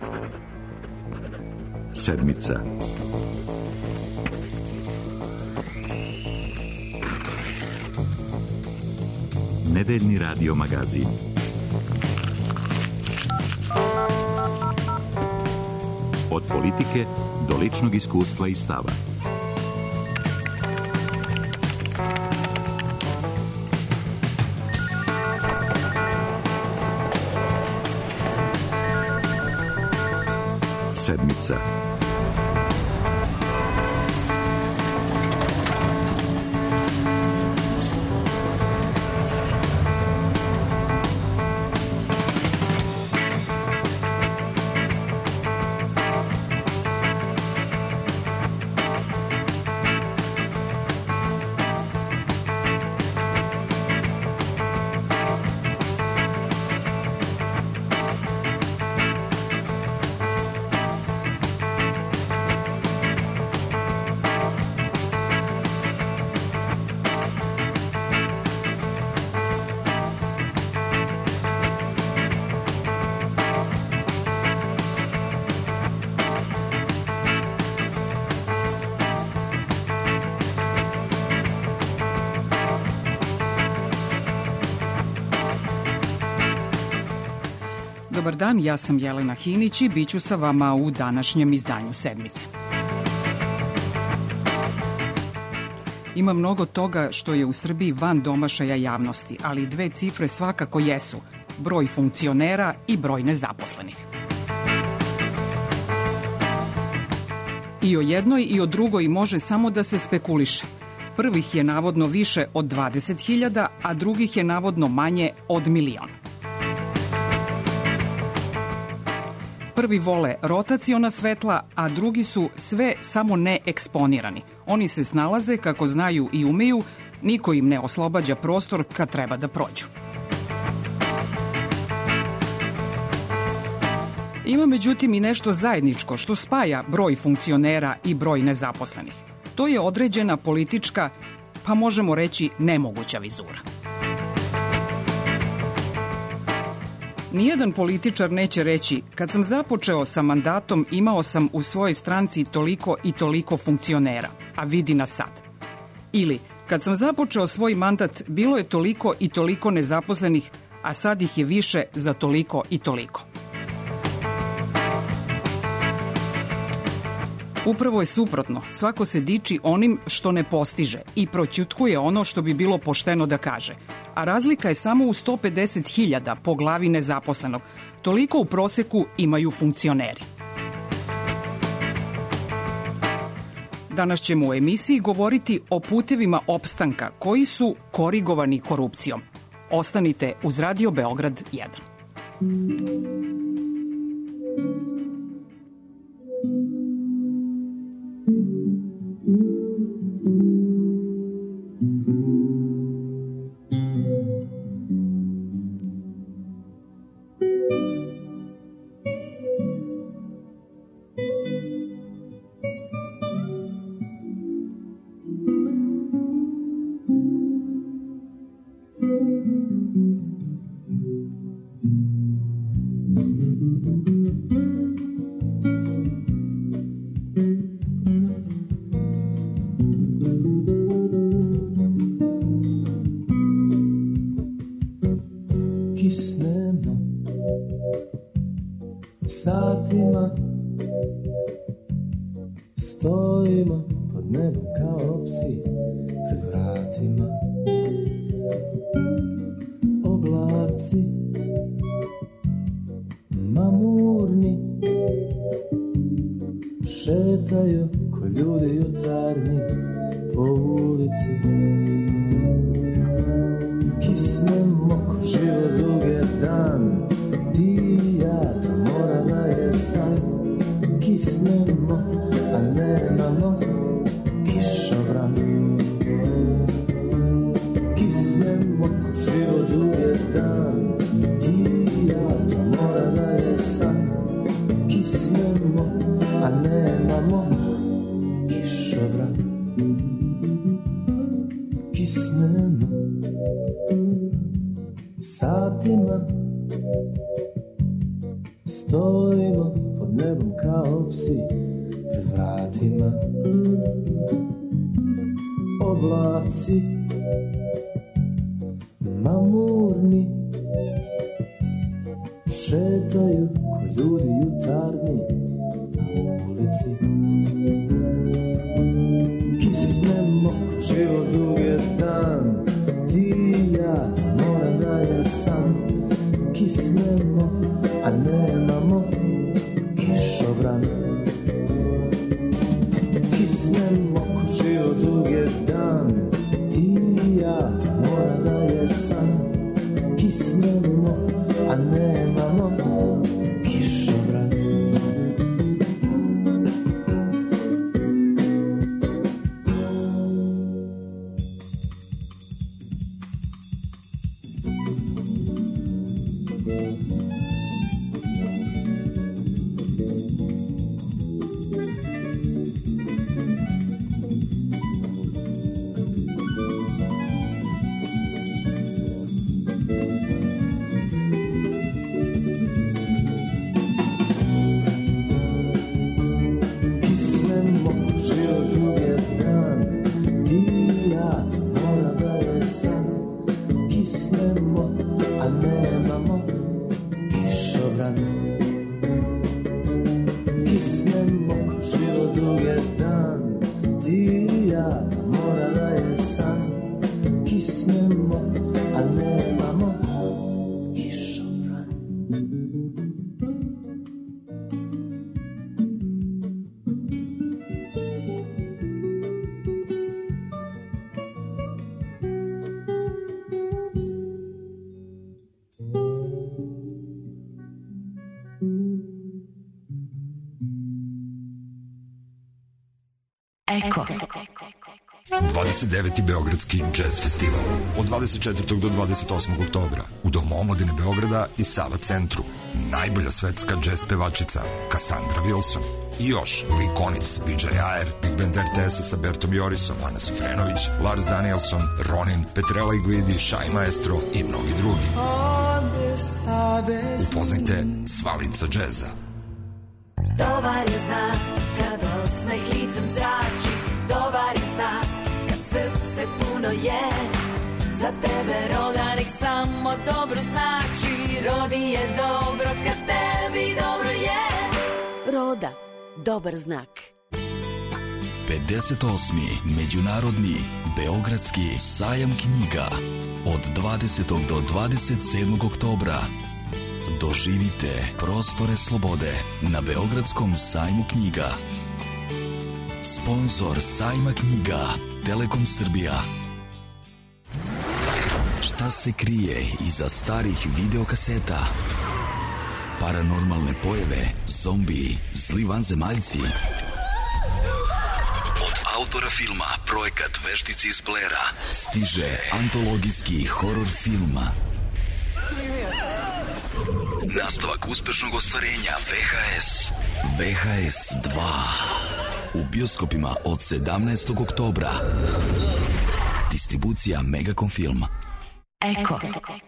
Sedmica. Nedeljni radio magazin. Od politike do ličnog iskustva i stava. Sedmica. Dobar dan, ja sam Jelena Hinić i bit ću sa vama u današnjem izdanju Sedmice. Ima mnogo toga što je u Srbiji van domašaja javnosti, ali dve cifre svakako jesu: broj funkcionera i broj nezaposlenih. I o jednoj i o drugoj može samo da se spekuliše. Prvih je navodno više od 20.000, a drugih je navodno manje od 1.000.000. Prvi vole rotaciona svetla, a drugi su sve samo ne eksponirani. Oni se snalaze kako znaju i umeju, niko im ne oslobađa prostor kad treba da prođu. Ima međutim i nešto zajedničko što spaja broj funkcionera i broj nezaposlenih. To je određena politička, pa možemo reći nemoguća vizura. Nijedan političar neće reći: kad sam započeo sa mandatom imao sam u svojoj stranci toliko i toliko funkcionera, a vidi nas sad. Ili, kad sam započeo svoj mandat bilo je toliko i toliko nezaposlenih, a sad ih je više za toliko i toliko. Upravo je suprotno, svako se diči onim što ne postiže i proćutkuje ono što bi bilo pošteno da kaže. A razlika je samo u 150.000 po glavi nezaposlenog. Toliko u proseku imaju funkcioneri. Danas ćemo u emisiji govoriti o putevima opstanka koji su korigovani korupcijom. Ostanite uz Radio Beograd 1. Satima stojimo pod nebom kao psi pred vratima. Oblaci mamurni šetaju ko ljudi jutarnji po ulici. Kisnemo ko život duge dan, ti i ja, to mora da je san. Kisnemo, a nemamo kišobran. Kisnemo ko život duge dan, ti i ja, to mora da je san. Kisnemo, a nemamo kišobran. Kisnemo satima, stojimo pod nebom kao psi pred vratima. Oblaci mamurni šetaju ko ljudi jutarnji u ulici. Kisnemo, život dug je dan, ti i ja, to mora da je san. Kisnemo, a nemamo kišobran. Kisnemo, ko život dug je dan, ti i ja, to mora da je san. Kisnemo, a nemamo kišobran. Eko. 29. Beogradski jazz festival od 24. do 28. oktobra u Domu omladine Beograda i Sava centru. Najbolja svetska jazz pevačica Cassandra Wilson i još Lee Konitz, PJ Ayer, Big Band RTS-a sa Bertom Jorisom, Ana Sofrenović, Lars Danielson, Ronin, Petrella Iguidi, Shai Maestro i mnogi drugi. Upoznajte sva lica džeza. Dobar je znak kad osmeh licem zrači, dobar je znak kad srce puno je. Za tebe roda nek samo dobro znači, rodi je dobro kad tebi dobro je. Roda, dobar znak. 58. Međunarodni Beogradski sajam knjiga od 20. do 27. oktobra. Doživite prostore slobode na Beogradskom sajmu knjiga. Sponzor sajma knjiga Telekom Srbija. Šta se krije iza starih videokaseta? Paranormalne pojave, zombiji, zli vanzemaljci. Od autora filma Projekat Veštici iz Blera stiže antologijski horor film. Nastavak uspešnog ostvarenja VHS. VHS 2. U bioskopima od 17. oktobra. Distribucija Megacom Film. Eko.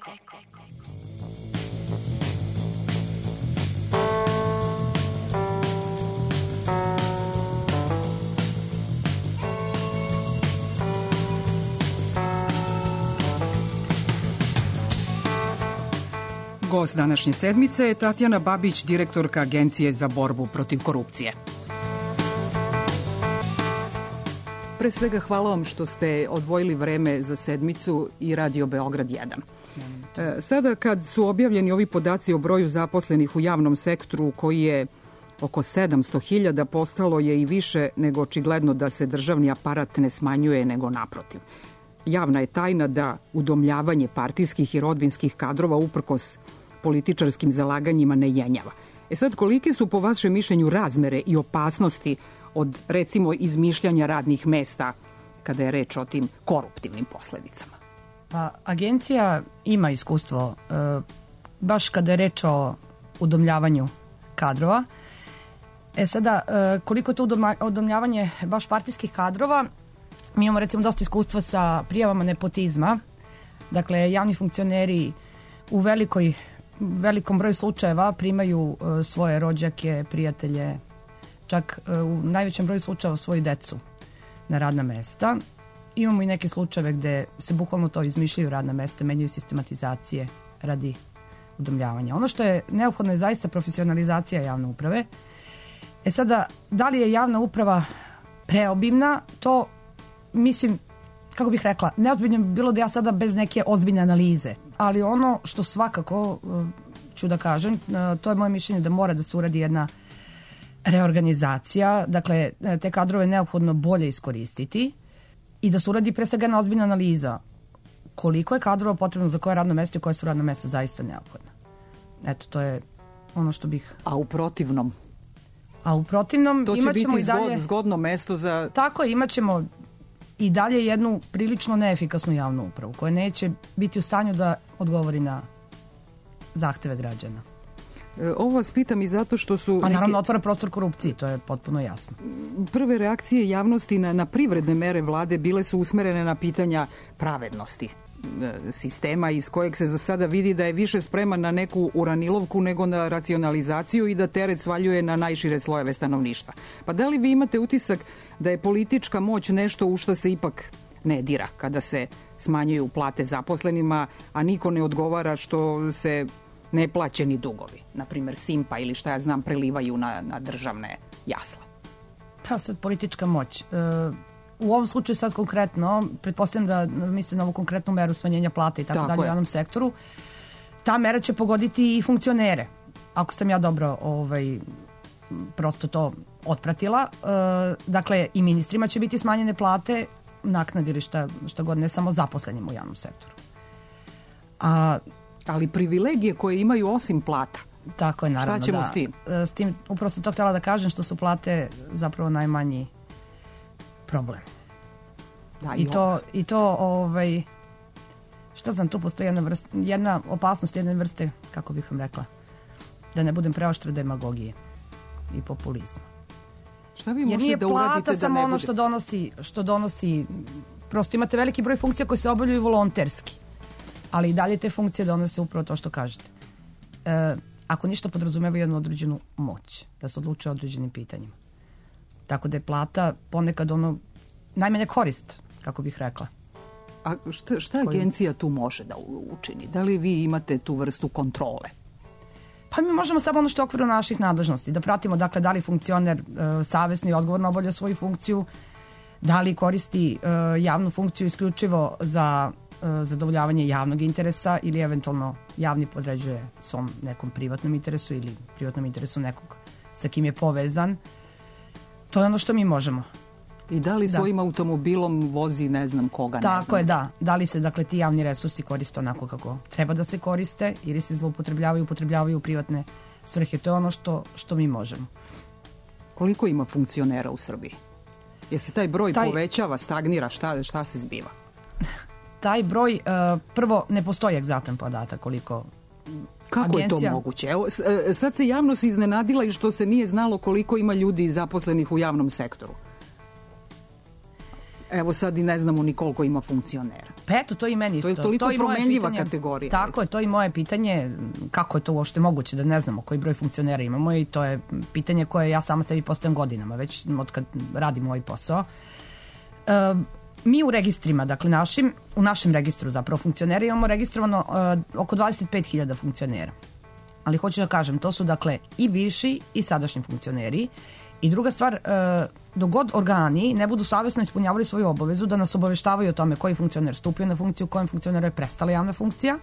Gost današnje sedmice je Tatjana Babić, direktorka Agencije za borbu protiv korupcije. Pre svega hvala vam što ste odvojili vreme za sedmicu i Radio Beograd 1. Sada kad su objavljeni ovi podaci o broju zaposlenih u javnom sektoru koji je oko 700.000, postalo je i više nego očigledno da se državni aparat ne smanjuje, nego naprotiv. Javna je tajna da udomljavanje partijskih i rodbinskih kadrova uprkos političarskim zalaganjima ne jenjava. Sad, kolike su po vašem mišljenju razmere i opasnosti od, recimo, izmišljanja radnih mesta kada je reč o tim koruptivnim posledicama? Pa, agencija ima iskustvo, baš kada je reč o udomljavanju kadrova. Sada, koliko je to udomljavanje baš partijskih kadrova, mi imamo recimo dosta iskustva sa prijavama nepotizma. Dakle, javni funkcioneri u velikoj velikom broju slučajeva primaju svoje rođake, prijatelje, čak u najvećem broju slučajeva svoju decu na radna mesta. Imamo i neke slučajeve gde se bukvalno to izmišljaju radna mesta, menjaju sistematizacije radi udomljavanja. Ono što je neophodno je zaista profesionalizacija javne uprave. Sada, da li je javna uprava preobimna, to mislim, kako bih rekla, neozbiljno bi bilo da ja sada bez neke ozbiljne analize, ali ono što svakako ću da kažem, to je moje mišljenje da mora da se uradi jedna reorganizacija, dakle te kadrove je neophodno bolje iskoristiti i da se uradi pre svega jedna ozbiljna analiza koliko je kadrova potrebno za koje radno mesto i koje su radno mesta zaista neophodna. Eto, to je ono što bih... A u protivnom? A u protivnom to će imaćemo biti i dalje... zgodno mesto za... Tako je, imaćemo i dalje jednu prilično neefikasnu javnu upravu koja neće biti u stanju da odgovori na zahteve građana. Ovo vas pitam i zato što su... A naravno otvara prostor korupciji, to je potpuno jasno. Prve reakcije javnosti na privredne mere vlade bile su usmerene na pitanja pravednosti sistema iz kojeg se za sada vidi da je više spreman na neku uranilovku nego na racionalizaciju i da teret svaljuje na najšire slojeve stanovništva. Pa da li vi imate utisak da je politička moć nešto u što se ipak ne dira kada se smanjuju plate zaposlenima, a niko ne odgovara što se neplaćeni dugovi, na primjer Simpa ili šta ja znam, prelivaju na državne jasle? Pa sad politička moć. U ovom slučaju sad konkretno, pretpostavljam da mislite na ovu konkretnu meru smanjenja plata i tako dalje u javnom sektoru, ta mera će pogoditi i funkcionere. Ako sam ja dobro prosto to otpratila. Dakle, i ministrima će biti smanjene plate, naknade ili šta god, ne samo zaposlenim u javnom sektoru. Ali privilegije koje imaju osim plata. Tako je, naravno. Šta ćemo s tim? S tim, upravo sam to htjela da kažem, što su plate zapravo najmanji problem. Da, I to šta znam, tu postoji jedna opasnost jedne vrste, kako bih vam rekla, da ne budem preoštra, demagogije i populizma. Šta vi možete da uradite da ne bude? Jer nije plata samo ono što donosi, prosto imate veliki broj funkcija koje se obavljaju volonterski, ali i dalje te funkcije donose upravo to što kažete. Ako ništa, podrazumeva jednu određenu moć da se odluče o određenim pitanjima. Tako da je plata ponekad najmanje korist, kako bih rekla. A šta agencija tu može da učini? Da li vi imate tu vrstu kontrole? Pa mi možemo samo ono što je u okviru naših nadležnosti, da pratimo dakle da li funkcioner savesno i odgovorno obavlja svoju funkciju, da li koristi javnu funkciju isključivo za zadovoljavanje javnog interesa ili eventualno javni podređuje svom nekom privatnom interesu ili privatnom interesu nekog sa kim je povezan. To je ono što mi možemo. I da li svojim automobilom vozi ne znam koga, ne znam. Tako je, da. Da li se dakle ti javni resursi koriste onako kako treba da se koriste ili se upotrebljavaju u privatne svrhe. To je ono što mi možemo. Koliko ima funkcionera u Srbiji? Je se taj broj povećava, stagnira, šta se zbiva? Taj broj, prvo, ne postoji egzaktan podatak koliko Kako agencija... je to moguće? Evo, sad se javnost iznenadila i što se nije znalo koliko ima ljudi zaposlenih u javnom sektoru. Evo sad i ne znamo ni koliko ima funkcionera. Pa eto, to i meni isto. To je toliko promenljiva kategorija. Tako je, to je moje pitanje, kako je to uopšte moguće da ne znamo koji broj funkcionera imamo, i to je pitanje koje ja sama sebi postavljam godinama, već od kad radim ovaj posao. Mi u registrima, dakle u našem registru zapravo funkcionera imamo registrovano oko 25.000 funkcionera. Ali hoću da kažem, to su dakle i bivši i sadašnji funkcioneri. I druga stvar, dok god organi ne budu savjesno ispunjavali svoju obavezu da nas obaveštavaju o tome koji funkcioner stupio na funkciju, kojem funkcioneru je prestala javna funkcija,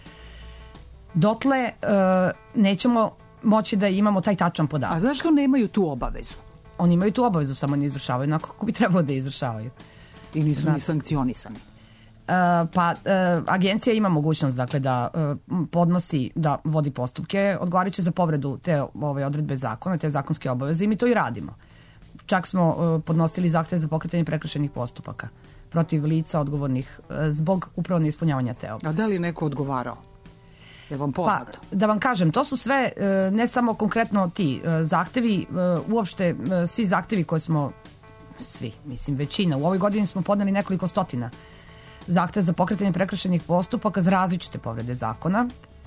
dotle nećemo moći da imamo taj tačan podatak. A zašto nemaju tu obavezu? Oni imaju tu obavezu, samo ne izvršavaju onako kako bi trebalo da izvršavaju. I nisu ni sankcionisani. Agencija ima mogućnost dakle da podnosi, da vodi postupke odgovarajuće za povredu te odredbe zakona, te zakonske obaveze, i mi to i radimo. Čak smo podnosili zahtjev za pokretanje prekršajnih postupaka protiv lica odgovornih zbog upravo neispunjavanja te obaveze. A da li je neko odgovarao? Je vam poznato? Pa, da vam kažem, to su sve ne samo konkretno ti zahtevi, uopšte svi zahtevi koje smo, većina, u ovoj godini smo podneli nekoliko stotina zahtev za pokretanje prekršajnih postupaka za različite povrede zakona.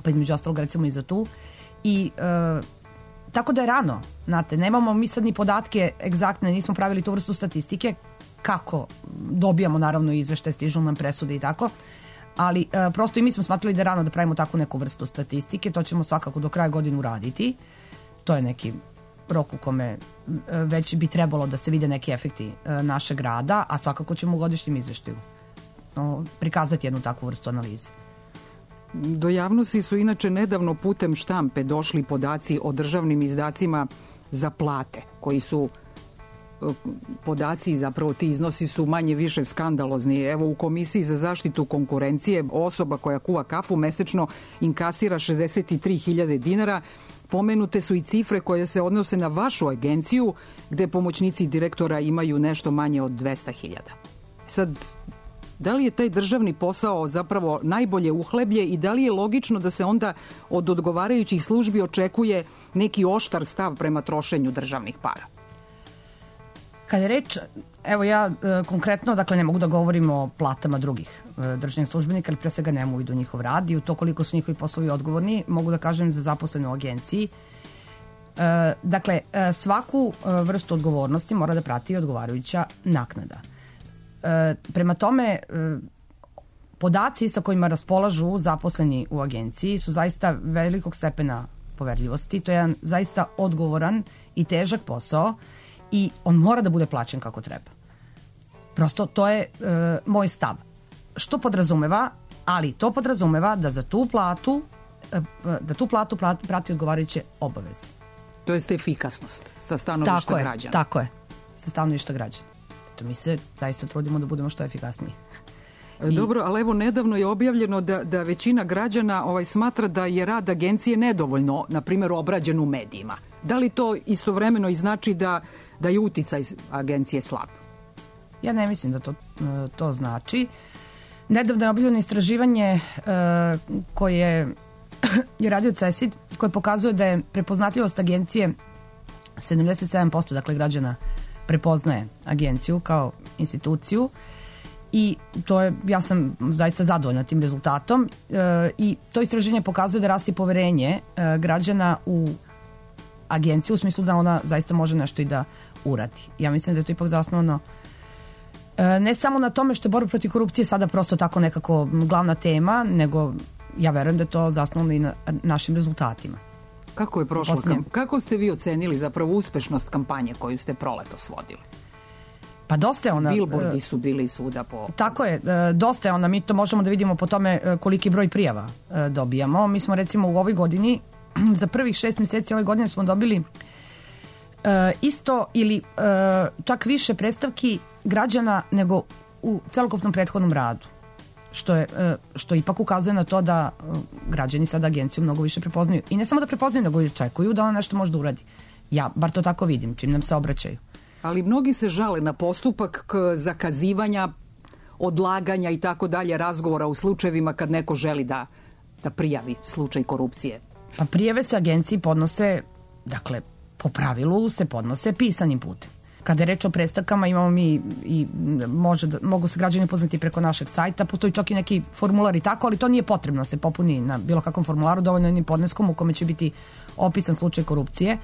pa između ostalog recimo i za tu. I tako da je rano, znate, nemamo mi sad ni podatke egzaktne, nismo pravili tu vrstu statistike, kako dobijamo naravno izveštaje, stižu nam presude i tako, ali prosto i mi smo smatrali da je rano da pravimo takvu neku vrstu statistike, to ćemo svakako do kraja godine uraditi, to je neki rok u kome već bi trebalo da se vide neki efekti našeg rada, a svakako ćemo u godišnjem izveštaju prikazati jednu takvu vrstu analize. Do javnosti su inače nedavno putem štampe došli podaci o državnim izdacima za plate, koji su podaci, zapravo ti iznosi su manje više skandalozni. Evo, u Komisiji za zaštitu konkurencije osoba koja kuva kafu mesečno inkasira 63.000 dinara. Pomenute su i cifre koje se odnose na vašu agenciju, gde pomoćnici direktora imaju nešto manje od 200.000. Sad, da li je taj državni posao zapravo najbolje uhleblje i da li je logično da se onda od odgovarajućih službi očekuje neki oštar stav prema trošenju državnih para? Kad je reč, evo ja konkretno, dakle ne mogu da govorim o platama drugih državnih službenika, ali pre svega nemam uvid u njihov rad i u to koliko su njihovi poslovi odgovorni, mogu da kažem za zaposlene u agenciji. Dakle, svaku vrstu odgovornosti mora da prati odgovarajuća naknada. Prema tome, podaci sa kojima raspolažu zaposleni u agenciji su zaista velikog stepena poverljivosti. To je jedan zaista odgovoran i težak posao i on mora da bude plaćen kako treba. Prosto to je moj stav. Što podrazumeva, ali to podrazumeva da za tu platu prati odgovarajuće obaveze. To jest efikasnost sa stanovišta građana. Tako je, sa stanovišta građana. To mi se zaista trudimo da budemo što efikasniji. Dobro, ali evo nedavno je objavljeno da većina građana smatra da je rad agencije nedovoljno, na primjer, obrađen u medijima. Da li to istovremeno i znači da je uticaj agencije slab? Ja ne mislim da to znači. Nedavno je objavljeno istraživanje koje je radio CESID, koje pokazuje da je prepoznatljivost agencije 77%, dakle građana prepoznaje agenciju kao instituciju i ja sam zaista zadovoljna tim rezultatom i to istraživanje pokazuje da raste poverenje građana u agenciju u smislu da ona zaista može nešto i da uradi. Ja mislim da je to ipak zasnovano ne samo na tome što je borba protiv korupcije sada prosto tako nekako glavna tema, nego ja verujem da je to zasnovano i na našim rezultatima. Kako je prošla Kako ste vi ocenili zapravo uspešnost kampanje koju ste proletos vodili? Pa dosta je ona... Billboardi su bili svuda po... Tako je, dosta je ona. Mi to možemo da vidimo po tome koliki broj prijava dobijamo. Mi smo recimo u ovoj godini, za prvih 6 mjeseci ove godine smo dobili isto ili čak više predstavki građana nego u celokupnom prethodnom radu. Što ipak ukazuje na to da građani sada agenciju mnogo više prepoznaju. I ne samo da prepoznaju, nego i očekuju da ona nešto može da uradi. Ja bar to tako vidim, čim nam se obraćaju. Ali mnogi se žale na postupak zakazivanja, odlaganja i tako dalje razgovora u slučajevima kad neko želi da prijavi slučaj korupcije. Pa prijave se agenciji podnose, dakle, po pravilu se podnose pisanim putem. Kada je reč o predstavkama, imamo mi i mogu se građani poznati preko našeg sajta, postoji čak i neki formular i tako, ali to nije potrebno da se popuni na bilo kakvom formularu, dovoljno jednim podneskom u kome će biti opisan slučaj korupcije.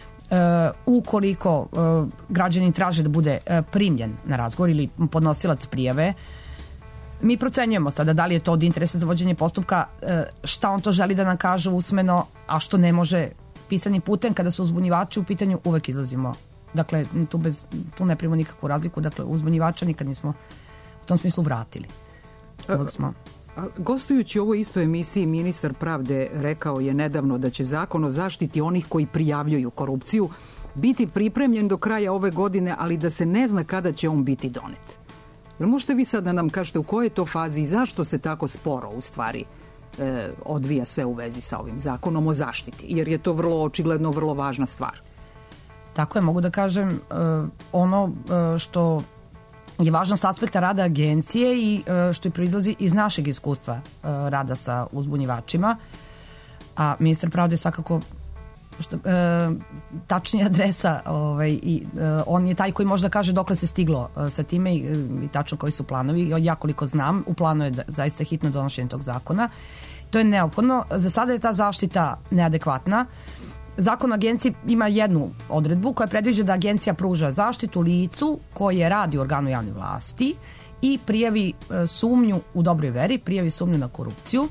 Ukoliko građani traže da bude primljen na razgovor ili podnosilac prijave, mi procenjujemo sada da li je to od interesa za vođenje postupka, šta on to želi da nam kaže usmeno, a što ne može pisanim putem. Kada su uzbunjivači u pitanju, uvek izlazimo. Dakle, tu ne primamo nikakvu razliku. Dakle, uzbunjivača nikad nismo u tom smislu vratili. Uvek smo... Gostujući u ovoj istoj emisiji, ministar pravde rekao je nedavno da će zakon o zaštiti onih koji prijavljuju korupciju biti pripremljen do kraja ove godine, ali da se ne zna kada će on biti donet. Jel možete vi sad da nam kažete u kojoj je to fazi i zašto se tako sporo u stvari odvija sve u vezi sa ovim zakonom o zaštiti? Jer je to vrlo očigledno vrlo važna stvar. Tako je, mogu da kažem ono što je važno s aspekta rada agencije i što je proizlazi iz našeg iskustva rada sa uzbunjivačima. A ministar pravde je svakako tačnija adresa i on je taj koji može da kaže dokle se stiglo sa time i tačno koji su planovi. Ja koliko znam, u planu je zaista hitno donošenje tog zakona To je neophodno. Za sada je ta zaštita neadekvatna. Zakon o agenciji ima jednu odredbu koja predviđa da agencija pruža zaštitu licu koje radi u organu javne vlasti i prijavi sumnju u dobroj veri, prijavi sumnju na korupciju.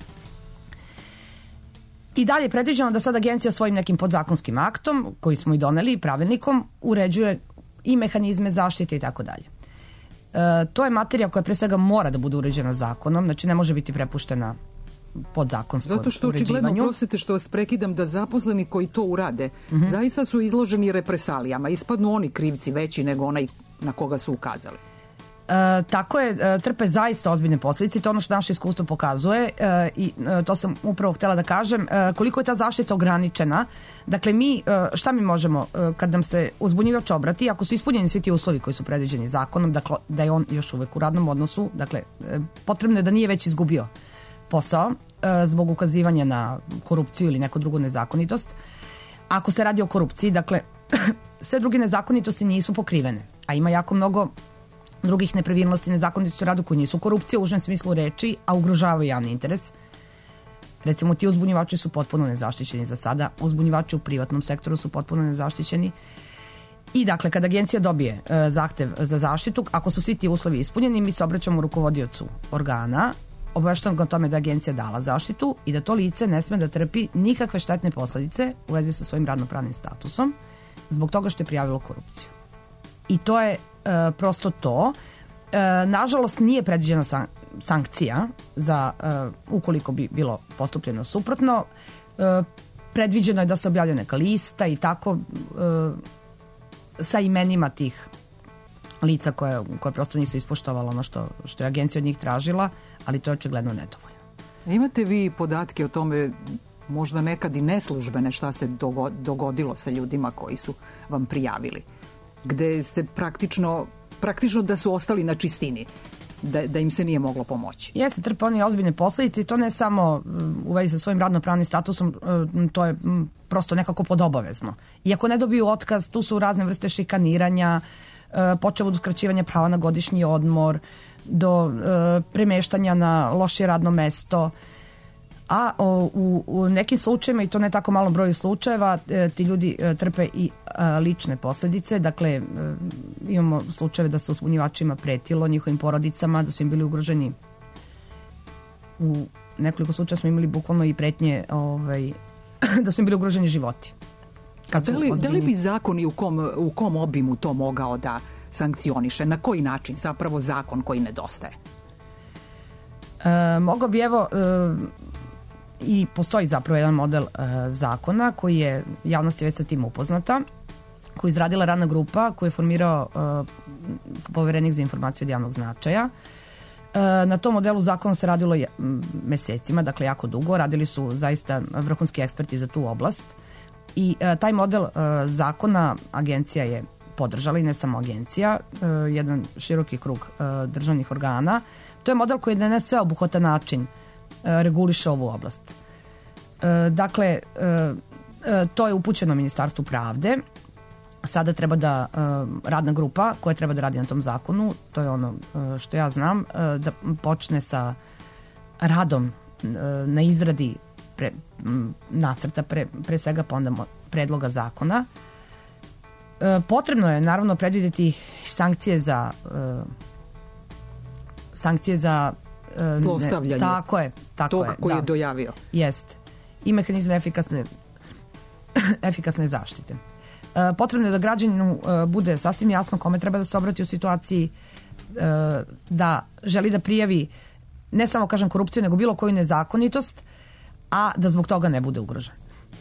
I dalje je predviđeno da sad agencija svojim nekim podzakonskim aktom, koji smo i doneli, pravilnikom, uređuje i mehanizme zaštite i tako dalje. To je materija koja pre svega mora da bude uređena zakonom, znači ne može biti prepuštena podzakonskom uređivanju. Zato što očigledno, prosite što vas prekidam, da zaposleni koji to urade zaista su izloženi represalijama. Ispadnu oni krivci veći nego onaj na koga su ukazali. Tako je, trpe zaista ozbiljne posljedice, to je ono što naše iskustvo pokazuje i to sam upravo htjela da kažem, koliko je ta zaštita ograničena. Dakle, šta mi možemo kad nam se uzbunjivač obrati, ako su ispunjeni svi ti uslovi koji su predviđeni zakonom, dakle da je on još uvek u radnom odnosu, dakle potrebno je da nije već izgubio posao zbog ukazivanja na korupciju ili neku drugu nezakonitost. Ako se radi o korupciji, dakle sve druge nezakonitosti nisu pokrivene, a ima jako mnogo drugih nepravilnosti, nezakonitosti u radu koji nisu korupcija u užem smislu reči, a ugrožavaju javni interes. Recimo, ti uzbunjivači su potpuno nezaštićeni za sada, uzbunjivači u privatnom sektoru su potpuno nezaštićeni. I dakle, kada agencija dobije zahtev za zaštitu, ako su svi ti uslovi ispunjeni, mi se obraćamo rukovodiocu organa, obaveštavamo ga o tome da je agencija dala zaštitu i da to lice ne sme da trpi nikakve štetne posledice u vezi sa svojim radnopravnim statusom zbog toga što je prijavilo korupciju. I to je prosto to. Nažalost, nije predviđena sankcija za ukoliko bi bilo postupljeno suprotno. Predviđeno je da se objavlja neka lista i tako sa imenima tih lica koje prosto nisu ispoštovala ono što je agencija od njih tražila, ali to je očigledno nedovoljno. Imate vi podatke o tome, možda nekad i neslužbene, šta se dogodilo sa ljudima koji su vam prijavili? Gde ste praktično da su ostali na čistini, da im se nije moglo pomoći. Jeste, trpe oni ozbiljne posljedice i to ne samo u vezi sa svojim radnopravnim statusom, to je prosto nekako podobavezno. I ako ne dobiju otkaz, tu su razne vrste šikaniranja, počev od uskraćivanja prava na godišnji odmor, do premeštanja na lošije radno mesto. A u nekim slučajevima, i to ne tako malom broju slučajeva, ti ljudi trpe i lične posljedice. Dakle, imamo slučajeve da se uzbunjivačima pretilo, njihovim porodicama, da su im bili ugroženi. U nekoliko slučaja smo imali bukvalno i pretnje da su im bili ugroženi životi. Da li bi zakon i u kom obimu to mogao da sankcioniše? Na koji način zapravo zakon koji nedostaje? Mogao bi, i postoji zapravo jedan model zakona koji je javnosti već sa tim upoznata, koji je izradila radna grupa, koju je formirao poverenik za informaciju od javnog značaja. Na tom modelu zakona se radilo mesecima, dakle jako dugo. Radili su zaista vrhunski eksperti za tu oblast. I taj model zakona agencija je podržala, i ne samo agencija, jedan široki krug državnih organa. To je model koji na sveobuhvatan način reguliše ovu oblast. Dakle, to je upućeno Ministarstvu pravde. Sada treba da radna grupa koja treba da radi na tom zakonu, to je ono što ja znam, da počne sa radom na izradi nacrta, pre svega, pa onda predloga zakona. Potrebno je naravno predvidjeti sankcije za zlostavljanje. Tako je. Tog koji je dojavio. Jest. I mehanizme efikasne zaštite. Potrebno je da građaninu bude sasvim jasno kome treba da se obrati u situaciji da želi da prijavi ne samo, kažem, korupciju, nego bilo koju nezakonitost, a da zbog toga ne bude ugrožen.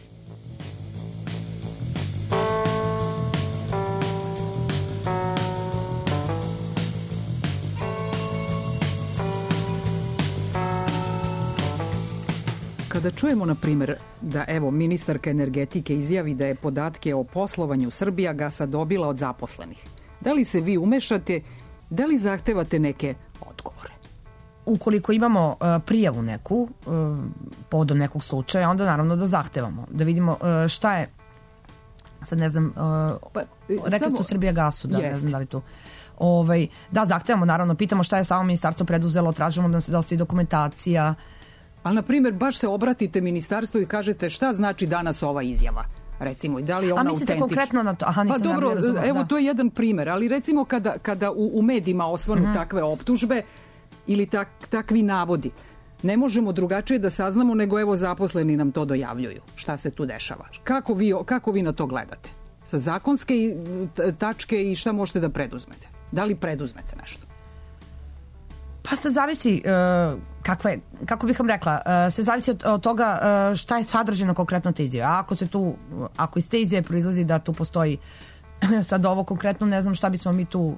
Kada čujemo, na primjer, da ministarka energetike izjavi da je podatke o poslovanju Srbijagasa dobila od zaposlenih, da li se vi umešate, da li zahtevate neke odgovore? Ukoliko imamo prijavu neku povodom nekog slučaja, onda naravno da zahtevamo, da vidimo šta je, sad ne znam, rekli ste u Srbijagasu, ne znam da li tu. Da, zahtevamo, naravno, pitamo šta je samo ministarstvo preduzelo, tražimo da se dostavi dokumentacija, Ali, na primjer, baš se obratite ministarstvu i kažete šta znači danas ova izjava, recimo, i da li je ona autentična. A mislite konkretno na to? Aha, nisam pa dobro, evo, to je jedan primer, ali recimo kada u medijima osvanu takve optužbe ili takvi navodi, ne možemo drugačije da saznamo nego evo zaposleni nam to dojavljuju. Šta se tu dešava? Kako vi na to gledate? Sa zakonske tačke i šta možete da preduzmete? Da li preduzmete nešto? Pa se zavisi kako bih vam rekla, se zavisi od toga šta je sadržano konkretno te izjave. Ako iz te izjave proizlazi da tu postoji sad ovo konkretno, ne znam šta bismo mi tu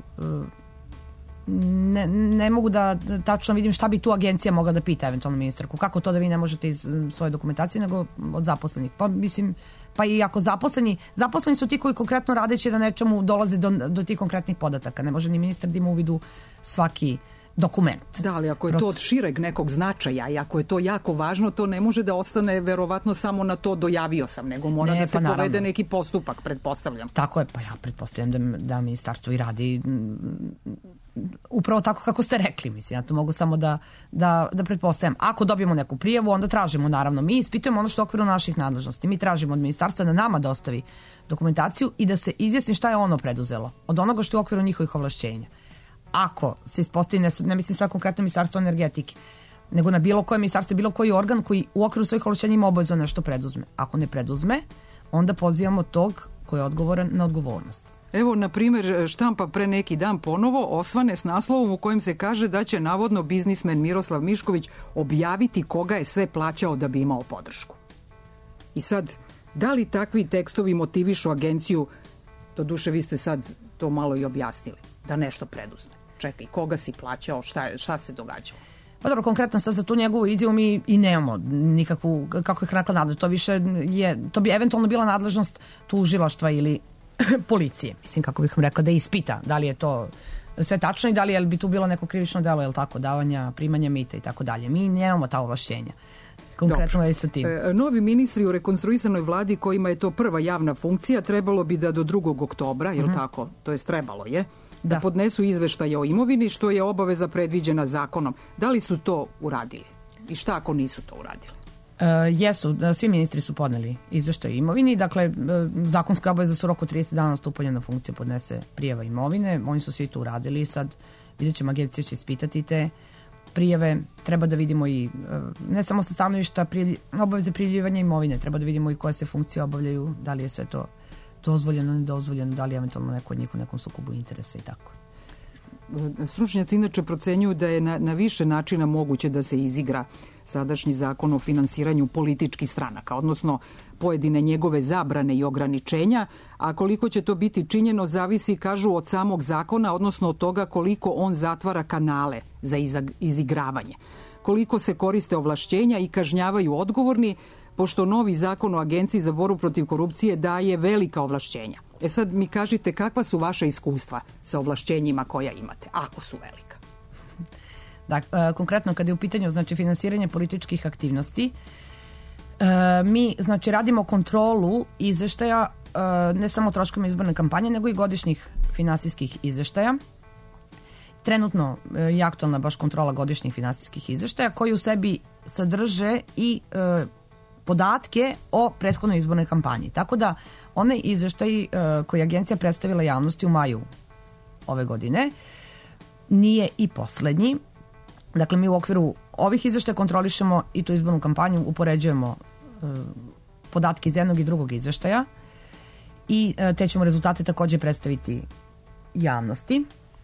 ne mogu da tačno vidim šta bi tu agencija mogla da pita eventualno ministarku. Kako to da vi ne možete iz svoje dokumentacije nego od zaposlenih? Pa mislim, pa i ako zaposleni su ti koji konkretno radeći na nečemu dolaze do tih konkretnih podataka. Ne može ni ministar da ima uvid u svaki dokument. Da, ali ako je to od šireg nekog značaja i ako je to jako važno, to ne može da ostane verovatno samo na to dojavio sam, nego mora da se povede neki postupak, pretpostavljam. Tako je, pa ja pretpostavljam da ministarstvo i radi upravo tako kako ste rekli, mislim, ja to mogu samo da pretpostavljam. Ako dobijemo neku prijavu, onda tražimo, naravno, mi ispitujemo ono što je u okviru naših nadležnosti. Mi tražimo od ministarstva da nama dostavi dokumentaciju i da se izjasni šta je ono preduzelo od onoga što je u okviru njihovih ovlašćenja. Ako se ispostavi, ne mislim sad konkretno ministarstvo energetike, nego na bilo koje ministarstvo, bilo koji organ koji u okviru svojih ovlašćenja ima obavezu nešto preduzme. Ako ne preduzme, onda pozivamo tog koji je odgovoran na odgovornost. Evo, na primjer, štampa pre neki dan ponovo osvane s naslovom u kojem se kaže da će navodno biznismen Miroslav Mišković objaviti koga je sve plaćao da bi imao podršku. I sad, da li takvi tekstovi motivišu agenciju, doduše vi ste sad to malo i objasnili, da nešto preduzme? Čekaj, koga si plaćao, šta se događalo? Pa dobro, konkretno sad za tu njegovu izjavu mi i nemamo nikakvu, kako ih rekla, nadležnost. To bi eventualno bila nadležnost tužilaštva ili policije. Mislim, kako bih vam rekla, da ispita da li je to sve tačno i da li bi tu bilo neko krivično delo, jel tako, davanja, primanja mita i tako dalje. Mi nemamo ta ovlašćenja. Konkretno je sa tim. Novi ministri u rekonstruisanoj vladi kojima je to prva javna funkcija trebalo bi da do 2. oktobra, jel tako, to jest trebalo je, da podnesu izveštaje o imovini, što je obaveza predviđena zakonom. Da li su to uradili? I šta ako nisu to uradili? Jesu, svi ministri su podneli izveštaj o imovini, dakle zakonska obaveza su roku 30 dana stupanja na funkciju podnese prijava imovine, oni su svi to uradili i sad vidjet ćemo, agencija će ispitati te prijave, treba da vidimo i ne samo sa stanovišta obaveze prijavljivanja imovine, treba da vidimo i koje se funkcije obavljaju, da li je sve to dozvoljeno, nedozvoljeno, da li je eventualno neko od njih u nekom sukobu interesa i tako. Stručnjaci inače procenjuju da je na više načina moguće da se izigra sadašnji zakon o finansiranju političkih stranaka, odnosno pojedine njegove zabrane i ograničenja, a koliko će to biti činjeno zavisi, kažu, od samog zakona, odnosno od toga koliko on zatvara kanale za izigravanje, koliko se koriste ovlašćenja i kažnjavaju odgovorni, pošto novi zakon o Agenciji za borbu protiv korupcije daje velika ovlašćenja. Sad mi kažite kakva su vaša iskustva sa ovlašćenjima koja imate, ako su velika? Da, konkretno kada je u pitanju finansiranje političkih aktivnosti, mi radimo kontrolu izveštaja ne samo troškovima izborne kampanje, nego i godišnjih finansijskih izveštaja. Trenutno je aktualna baš kontrola godišnjih finansijskih izveštaja koji u sebi sadrže i podatke o prethodnoj izbornoj kampanji. Tako da onaj izveštaj koji je agencija predstavila javnosti u maju ove godine nije i poslednji. Dakle, mi u okviru ovih izveštaja kontrolišemo i tu izbornu kampanju, upoređujemo podatke iz jednog i drugog izveštaja i te ćemo rezultate takođe predstaviti javnosti.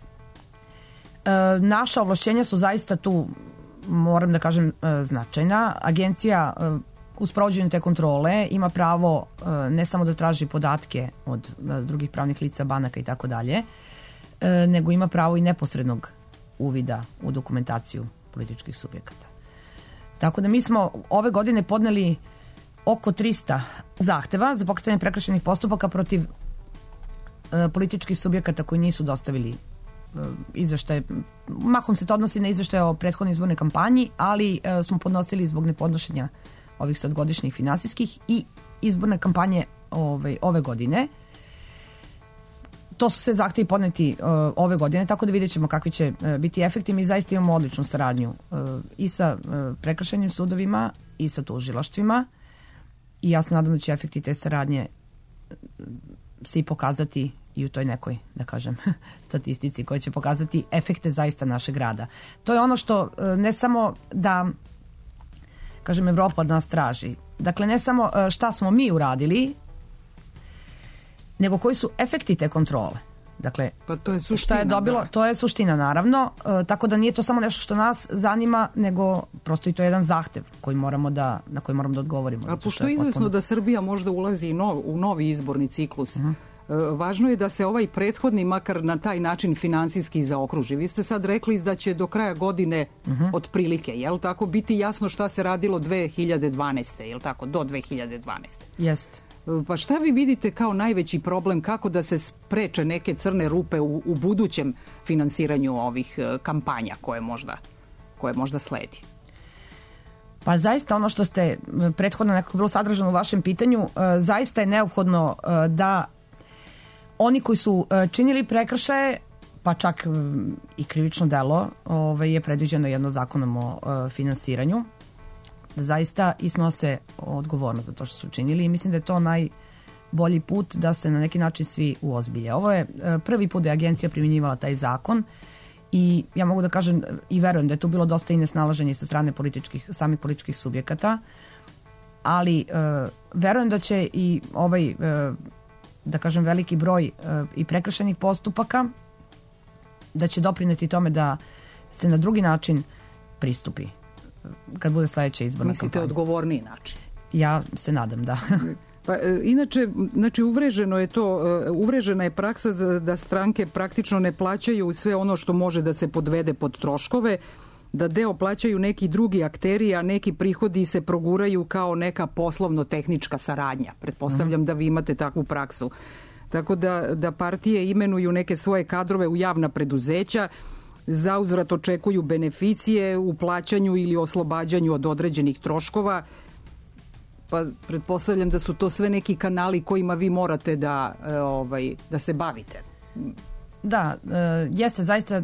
Naša ovlašćenja su zaista tu, moram da kažem, značajna. Agencija u sprovođenju te kontrole ima pravo ne samo da traži podatke od drugih pravnih lica, banaka i tako dalje, nego ima pravo i neposrednog uvida u dokumentaciju političkih subjekata. Tako da mi smo ove godine podneli oko 300 zahteva za pokretanje prekršajnih postupaka protiv političkih subjekata koji nisu dostavili izveštaje. Mahom se to odnosi na izveštaje o prethodnoj izbornoj kampanji, ali smo podnosili zbog nepodnošenja ovih sad godišnjih finansijskih i izborne kampanje ove godine. to su sve zahtevi podneti ove godine, tako da vidjet ćemo kakvi će biti efekti. Mi zaista imamo odličnu saradnju i sa prekršajnim sudovima i sa tužilaštvima i ja se nadam da će efekti te saradnje se i pokazati i u toj nekoj, da kažem, statistici koja će pokazati efekte zaista našeg rada. To je ono što ne samo da, kažem, Evropa od nas traži. Dakle, ne samo šta smo mi uradili, nego koji su efekti te kontrole. Dakle, pa to je suština, šta je dobilo, da. To je suština, naravno. Tako da nije to samo nešto što nas zanima, nego prosto i to je jedan zahtev na koji moramo da odgovorimo. A pošto je izvesno da Srbija možda ulazi u novi izborni ciklus, važno je da se ovaj prethodni makar na taj način finansijski zaokruži. Vi ste sad rekli da će do kraja godine otprilike, jel tako, biti jasno šta se radilo 2012. Jel tako, do 2012. Jeste. Pa šta vi vidite kao najveći problem, kako da se spreče neke crne rupe u budućem finansiranju ovih kampanja koje možda sledi? Pa zaista ono što ste prethodno nekako bilo sadržano u vašem pitanju, zaista je neophodno da oni koji su činili prekršaje, pa čak i krivično delo, je predviđeno jedno zakonom o finansiranju, da zaista i snose odgovornost za to što su činili i mislim da je to najbolji put da se na neki način svi uozbilje. Ovo je prvi put da je agencija primjenjivala taj zakon i ja mogu da kažem i verujem da je tu bilo dosta i nesnalaženje sa strane samih političkih subjekata, ali verujem da će i ovaj, da kažem, veliki broj i prekršajnih postupaka da će doprineti tome da se na drugi način pristupi kad bude sledeća izborna kampanja. Mislite odgovorniji način? Ja se nadam, da. Pa, inače, znači uvrežena je praksa da stranke praktično ne plaćaju sve ono što može da se podvede pod troškove, da deo plaćaju neki drugi akteri, a neki prihodi se proguraju kao neka poslovno-tehnička saradnja. Pretpostavljam da vi imate takvu praksu. Tako da partije imenuju neke svoje kadrove u javna preduzeća, zauzvrat očekuju beneficije u plaćanju ili oslobađanju od određenih troškova. Pa pretpostavljam da su to sve neki kanali kojima vi morate da se bavite. Da, jeste zaista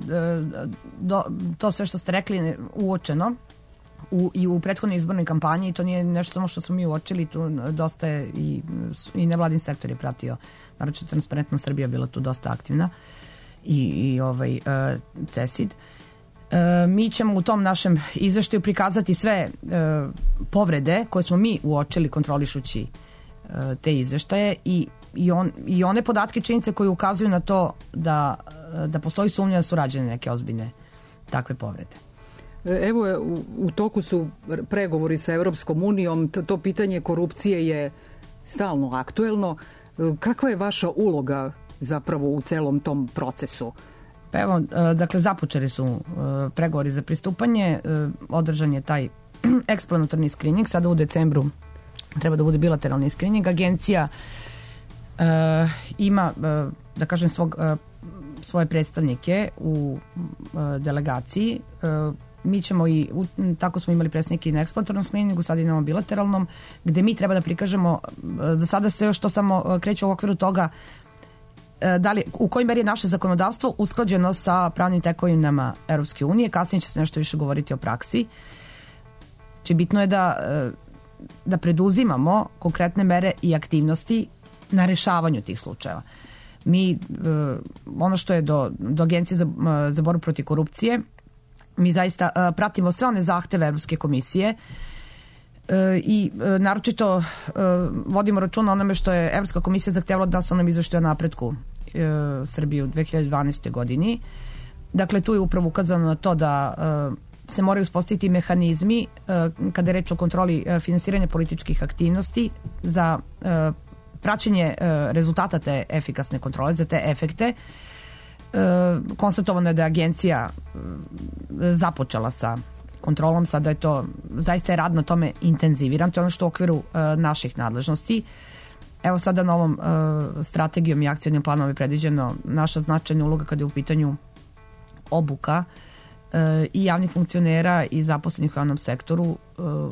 to sve što ste rekli uočeno i u prethodnoj izbornoj kampanji i to nije nešto samo što smo mi uočili, tu dosta je i nevladin sektor je pratio, naročito Transparentna Srbija bila tu dosta aktivna i CESID. Mi ćemo u tom našem izveštaju prikazati sve povrede koje smo mi uočili kontrolišući te izveštaje i one podatke činjenice koje ukazuju na to da postoji sumnja da su rađene neke ozbiljne takve povrede. Evo, u toku su pregovori sa Evropskom unijom, to pitanje korupcije je stalno aktuelno. Kakva je vaša uloga zapravo u celom tom procesu? Pa evo, dakle, započeli su pregovori za pristupanje, održan je taj eksplanatorni screening, sada u decembru treba da bude bilateralni screening. Agencija ima, da kažem, svoje predstavnike u delegaciji. Mi ćemo tako smo imali predstavnike i na eksploatornom screeningu, sada i na bilateralnom, gde mi treba da prikažemo, za sada se još to samo kreće u okviru toga u kojoj meri je naše zakonodavstvo usklađeno sa pravnim tekovinama Europske unije. Kasnije će se nešto više govoriti o praksi. Bitno je da preduzimamo konkretne mere i aktivnosti na rešavanju tih slučajeva. Mi, ono što je do Agencije za borbu protiv korupcije, mi zaista pratimo sve one zahteve Evropske komisije i naročito vodimo računa onome što je Evropska komisija zahtevala da se onom izveštaju o napretku Srbije u 2012. godini. Dakle, tu je upravo ukazano na to da se moraju uspostaviti mehanizmi kada je reč o kontroli finansiranja političkih aktivnosti za praćenje rezultata te efikasne kontrole, za te efekte. Konstatovano je da je agencija započela sa kontrolom, sada je to, zaista je rad na tome intenziviran, to je ono što u okviru naših nadležnosti. Evo sada novom strategijom i akcijnim planom je predviđeno naša značajna uloga kada je u pitanju obuka i javnih funkcionera i zaposlenih u javnom sektoru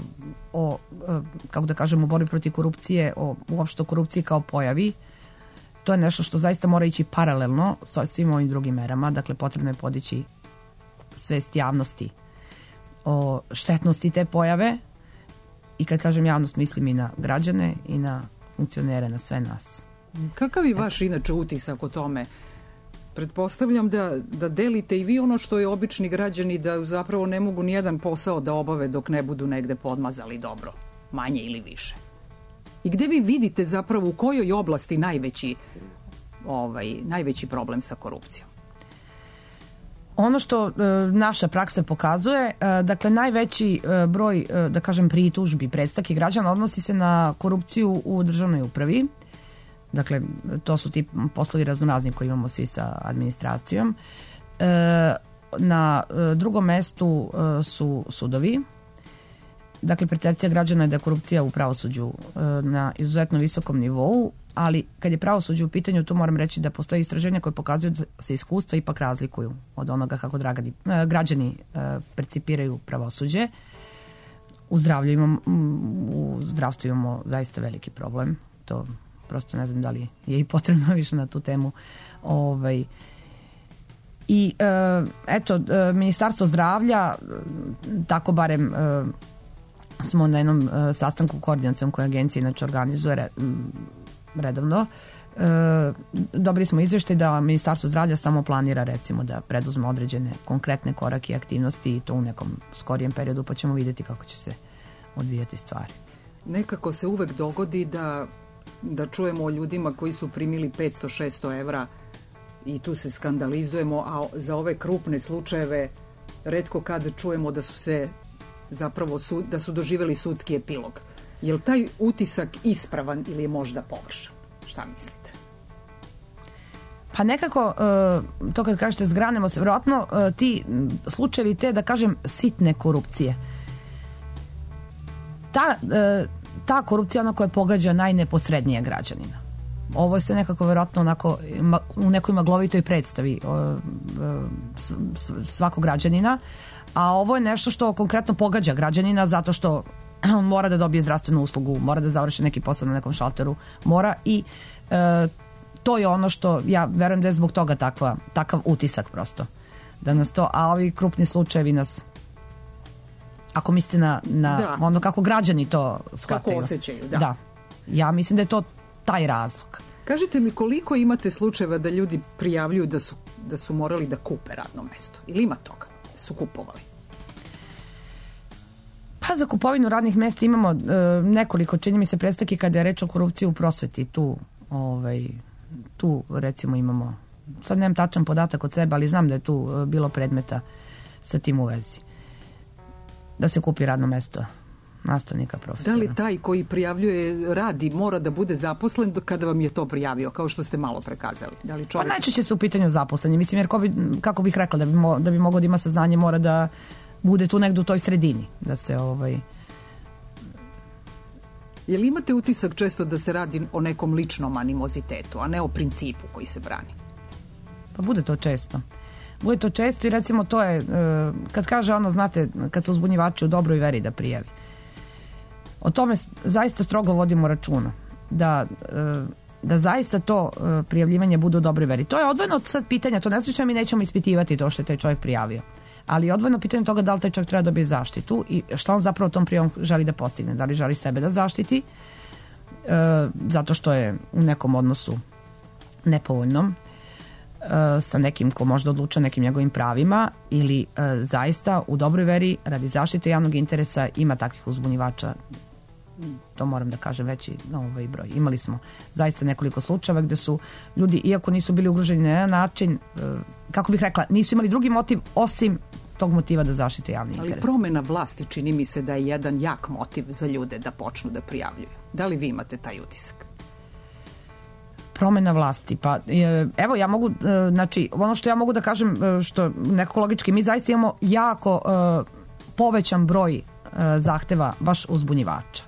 kako da kažemo, u borbi protiv korupcije, uopšte o korupciji kao pojavi to je nešto što zaista mora ići paralelno sa svim ovim drugim merama. Dakle, potrebno je podići svest javnosti o štetnosti te pojave i kad kažem javnost mislim i na građane i na funkcionere, na sve nas. Kakav je vaš inače utisak o tome? Pretpostavljam da delite i vi ono što je obični građani, da zapravo ne mogu nijedan posao da obave dok ne budu negde podmazali dobro, manje ili više. I gde vi vidite zapravo u kojoj oblasti najveći problem sa korupcijom? Ono što naša praksa pokazuje, dakle najveći broj, da kažem, pritužbi, predstavki građana odnosi se na korupciju u državnoj upravi. Dakle, to su ti poslovi raznorazni koji imamo svi sa administracijom. Na drugom mestu su sudovi. Dakle, percepcija građana je da je korupcija u pravosuđu na izuzetno visokom nivou, ali kad je pravosuđe u pitanju, tu moram reći da postoje istraženja koje pokazuju da se iskustva ipak razlikuju od onoga kako građani percipiraju pravosuđe. U zdravstvu imamo zaista veliki problem. To prosto ne znam da li je i potrebno više na tu temu. I eto, Ministarstvo zdravlja, tako barem smo na jednom sastanku koordinacijom koje agencija inače organizuje redovno, dobili smo izveštaj da Ministarstvo zdravlja samo planira recimo da preduzme određene konkretne korake i aktivnosti i to u nekom skorijem periodu, pa ćemo vidjeti kako će se odvijati stvari. Nekako se uvek dogodi da čujemo o ljudima koji su primili 500-600 evra i tu se skandalizujemo, a za ove krupne slučajeve retko kad čujemo da su se zapravo da su doživjeli sudski epilog. Je li taj utisak ispravan ili je možda površan? Šta mislite? Pa nekako, to kad kažete zgranemo se, vjerojatno ti slučajevi te, da kažem, sitne korupcije. Ta korupcija je ona koja pogađa najneposrednije građanina. Ovo je sve nekako vjerojatno onako u nekoj maglovitoj predstavi svakog građanina, a ovo je nešto što konkretno pogađa građanina zato što on mora da dobije zdravstvenu uslugu, mora da završi neki posao na nekom šalteru, mora i to je ono što ja verujem da je zbog toga takav utisak prosto. Da nas to, a ovi krupni slučajevi nas, ako mislite na ono kako građani to shvataju. Kako osjećaju, da. Da. Ja mislim da je to taj razlog. Kažite mi koliko imate slučajeva da ljudi prijavljuju da su morali da kupe radno mesto? Ili ima toga? Da su kupovali? Pa za kupovinu radnih mesta imamo nekoliko, čini mi se, predstavki kada je reč o korupciji u prosveti. Tu recimo imamo, sad nemam tačan podatak od sebe, ali znam da je tu bilo predmeta sa tim u vezi. Da se kupi radno mesto nastavnika, profesora. Da li taj koji prijavljuje radi mora da bude zaposlen kada vam je to prijavio, kao što ste malo prekazali? Da li čovjek... Pa najčešće se u pitanju zaposlenje. Mislim, jer kako bih rekla, da bi mogao da ima saznanje, mora da bude tu negdje u toj sredini. Da se Je li imate utisak često da se radi o nekom ličnom animozitetu, a ne o principu koji se brani? Pa bude to često. Bude to često i recimo to je, kad kaže ono, znate, kad se uzbunjivači u dobroj veri da prijavi. O tome zaista strogo vodimo računa. Da zaista to prijavljivanje bude u dobroj veri. To je odvojeno od sad pitanja, to ne znači mi nećemo ispitivati to što je taj čovjek prijavio. Ali je odvojeno pitanje toga da li taj čovjek treba dobiti zaštitu i šta on zapravo tom prijavom želi da postigne. Da li želi sebe da zaštiti zato što je u nekom odnosu nepovoljnom sa nekim ko možda odluča nekim njegovim pravima ili zaista u dobroj veri radi zaštite javnog interesa ima takvih uzbunjivača. To moram da kažem veći broj. Imali smo zaista nekoliko slučajeva gde su ljudi, iako nisu bili ugroženi na jedan način, kako bih rekla, nisu imali drugi motiv osim tog motiva da zaštite javni interes. Ali promjena vlasti čini mi se da je jedan jak motiv za ljude da počnu da prijavljuju. Da li vi imate taj utisak? Promjena vlasti. Pa evo ja mogu, znači ono što ja mogu da kažem što nekako logički, mi zaista imamo jako povećan broj zahteva baš uzbunjivača.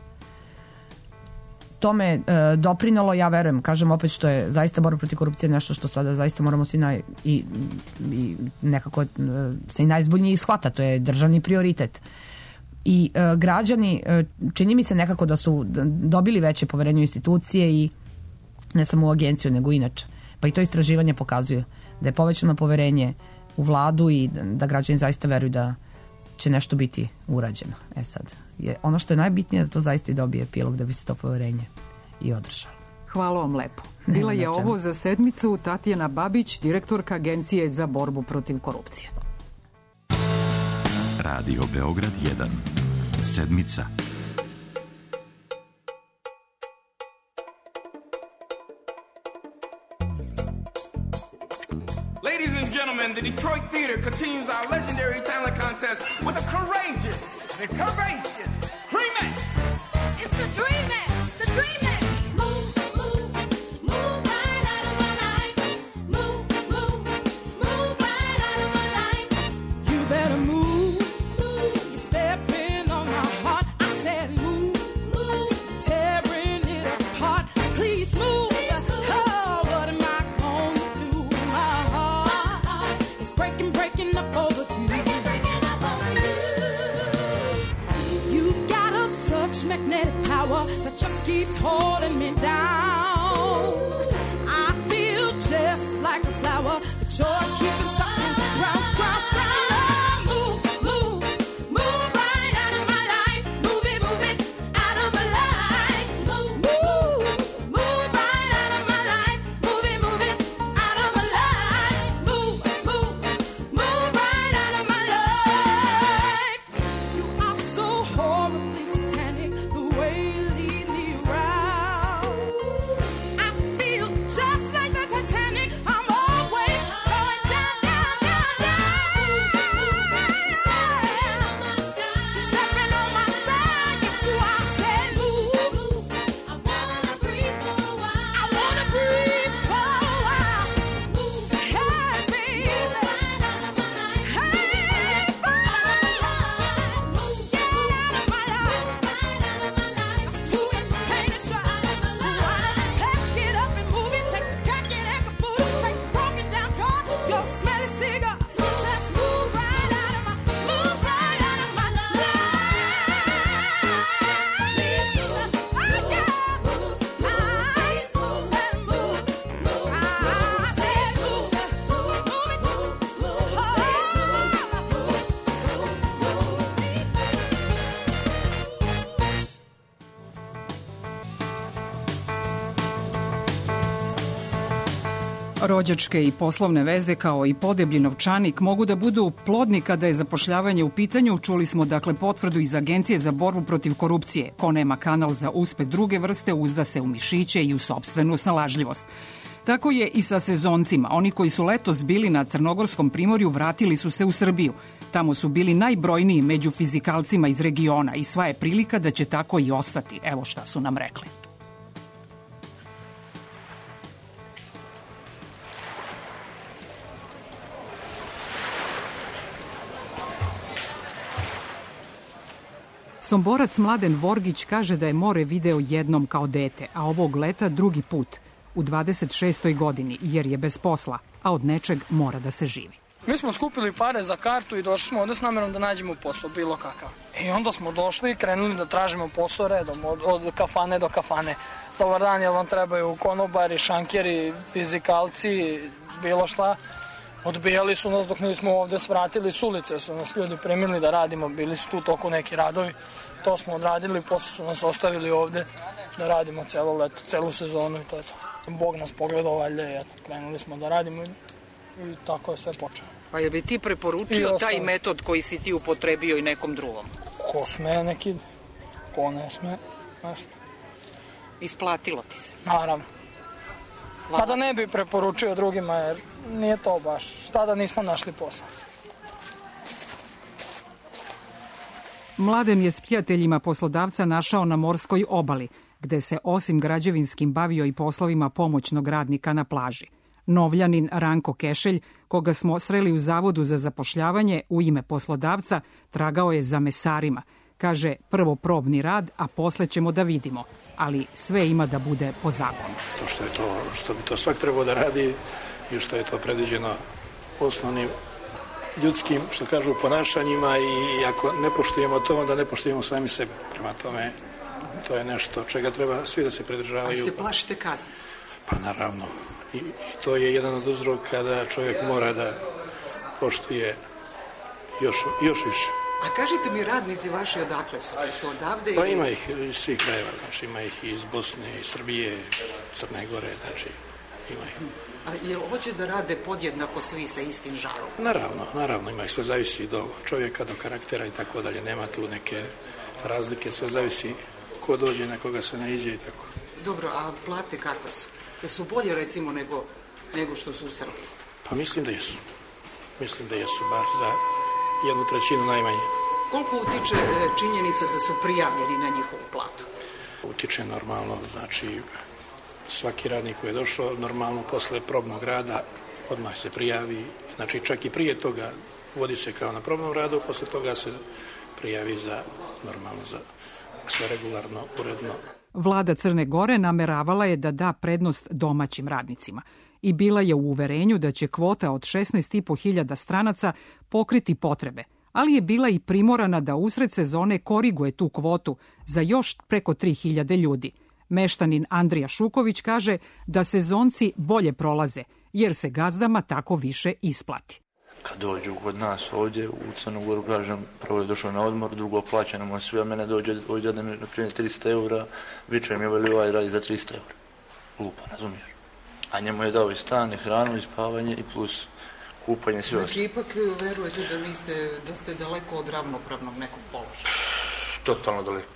Tome doprinalo, ja verujem, kažem opet, što je zaista borba protiv korupcije nešto što sada zaista moramo svi i nekako se i najzbuljniji shvata, to je državni prioritet. I građani, čini mi se nekako da su dobili veće poverenje u institucije i ne samo u agenciju, nego inače. Pa i to istraživanje pokazuju da je povećano poverenje u vladu i da građani zaista veruju da će nešto biti urađeno. Sad, ono što je najbitnije da to zaista i dobije epilog, da bi se to poverenje i održalo. Hvala vam lepo. Bila je ovo za sedmicu Tatjana Babić, direktorka Agencije za borbu protiv korupcije. Radio Beograd 1. Sedmica. Ladies and gentlemen, the Detroit Theater continues our legendary talent contest with a courageous and curvaceous Dreamex. It's the Dreamex, the Dreamex. Magnetic power that just keeps holding me down. I feel just like a flower, the joy keeping stuck in the ground, ground, ground. Move, move, move right out of my life. Move it out of my life. Move, move, move right out of my life. Move it out of my life. Move, move, move right out of my life. You are so horribly satanic. The way you lead me around, I feel just like the Titanic. I'm always going down, down, down, down. You're stepping on my sky. Yes, you are. Say move. I wanna breathe for a while. I wanna breathe for a while. Move, hey baby, right out of my life. Hey, move, get out of my life. That's 2 inches painted shot. So why don't you pack it up and move it? Take the jacket and caboodle. Take the broken down car, your smelly cigar. Just move right out of my life. Please move. Oh yeah. Move. Please move. Said move. I said move. Move it. Rođačke i poslovne veze kao i podeblji novčanik mogu da budu plodni kada je zapošljavanje u pitanju. Čuli smo dakle potvrdu iz Agencije za borbu protiv korupcije. Ko nema kanal za uspeh druge vrste, uzda se u mišiće i u sopstvenu snalažljivost. Tako je i sa sezoncima. Oni koji su letos bili na Crnogorskom primorju vratili su se u Srbiju. Tamo su bili najbrojniji među fizikalcima iz regiona i sva je prilika da će tako i ostati. Evo šta su nam rekli. Somborac Mladen Vorgić kaže da je more video jednom kao dete, a ovog leta drugi put, u 26. godini, jer je bez posla, a od nečeg mora da se živi. Mi smo skupili pare za kartu i došli smo ovde s namerom da nađemo posao, bilo kakav. I onda smo došli i krenuli da tražimo posao redom, od kafane do kafane. Dobar dan, jel vam trebaju konobari, šankeri, fizikalci, bilo šta. Odbijali su nas dok nismo ovde svratili s ulice, su nas ljudi primili da radimo, bili su tu toliko neki radovi. To smo odradili, posle su nas ostavili ovde da radimo celo leto, celu sezonu i to je to. Bog nas pogledao valjda i eto, krenuli smo da radimo i tako je sve počelo. Pa je bi ti preporučio taj metod koji si ti upotrebio i nekom drugom? Ko sme neki, ko ne sme, ne sme. Isplatilo ti se? Naravno. Pa da ne bi preporučio drugima jer nije to baš. Šta da nismo našli posao? Mladen je s prijateljima poslodavca našao na morskoj obali, gde se osim građevinskim bavio i poslovima pomoćnog radnika na plaži. Novljanin Ranko Kešelj, koga smo sreli u Zavodu za zapošljavanje u ime poslodavca, tragao je za mesarima. Kaže, prvo probni rad, a posle ćemo da vidimo. Ali sve ima da bude po zakonu. Što bi to svak trebao da radi i što je to predviđeno osnovnim ljudskim, što kažu, ponašanjima i ako ne poštujemo to, onda ne poštujemo sami sebe. Prema tome, to je nešto čega treba svi da se pridržavaju. Ali se plašite kazne? Pa naravno. I to je jedan od uzroka da čovjek mora da poštuje još više. A kažite mi, radnici vaši odakle su? Su odavde? Pa ima ih iz svih krajeva, znači ima ih iz Bosne, iz Srbije, Crne Gore, znači ima ih. A jel hoće da rade podjednako svi sa istim žarom? Naravno, ima ih, sve zavisi do čovjeka, do karaktera i tako dalje, nema tu neke razlike, sve zavisi ko dođe, na koga se naiđe i tako. Dobro, a plate kakve su? Da su bolje recimo nego što su u Srbiji? Pa mislim da jesu. Mislim da jesu, bar za 1/3 najmanje. Koliko utiče činjenica da su prijavljeni na njihovu platu? Utiče normalno, znači svaki radnik koji je došao normalno posle probnog rada odmah se prijavi, znači čak i prije toga vodi se kao na probnom radu, posle toga se prijavi za normalno, za sve regularno, uredno. Vlada Crne Gore nameravala je da da prednost domaćim radnicima i bila je u uverenju da će kvota od 16.500 stranaca pokriti potrebe, ali je bila i primorana da usred sezone koriguje tu kvotu za još preko 3.000 ljudi. Meštanin Andrija Šuković kaže da sezonci bolje prolaze, jer se gazdama tako više isplati. Kad dođu kod nas ovdje u Crnu Goru, kažem, prvo je došao na odmor, drugo plaćeno mu sve, a mene dođe na primjer 300 eura, viče mi je veli ovaj radi za 300 eura. Lupa, razumiješ? A njemu je dao i stan, i hranu, i spavanje, i plus kupanje, sve. Znači, ipak verujete da ste daleko od ravnopravnog nekog položaja? Totalno daleko.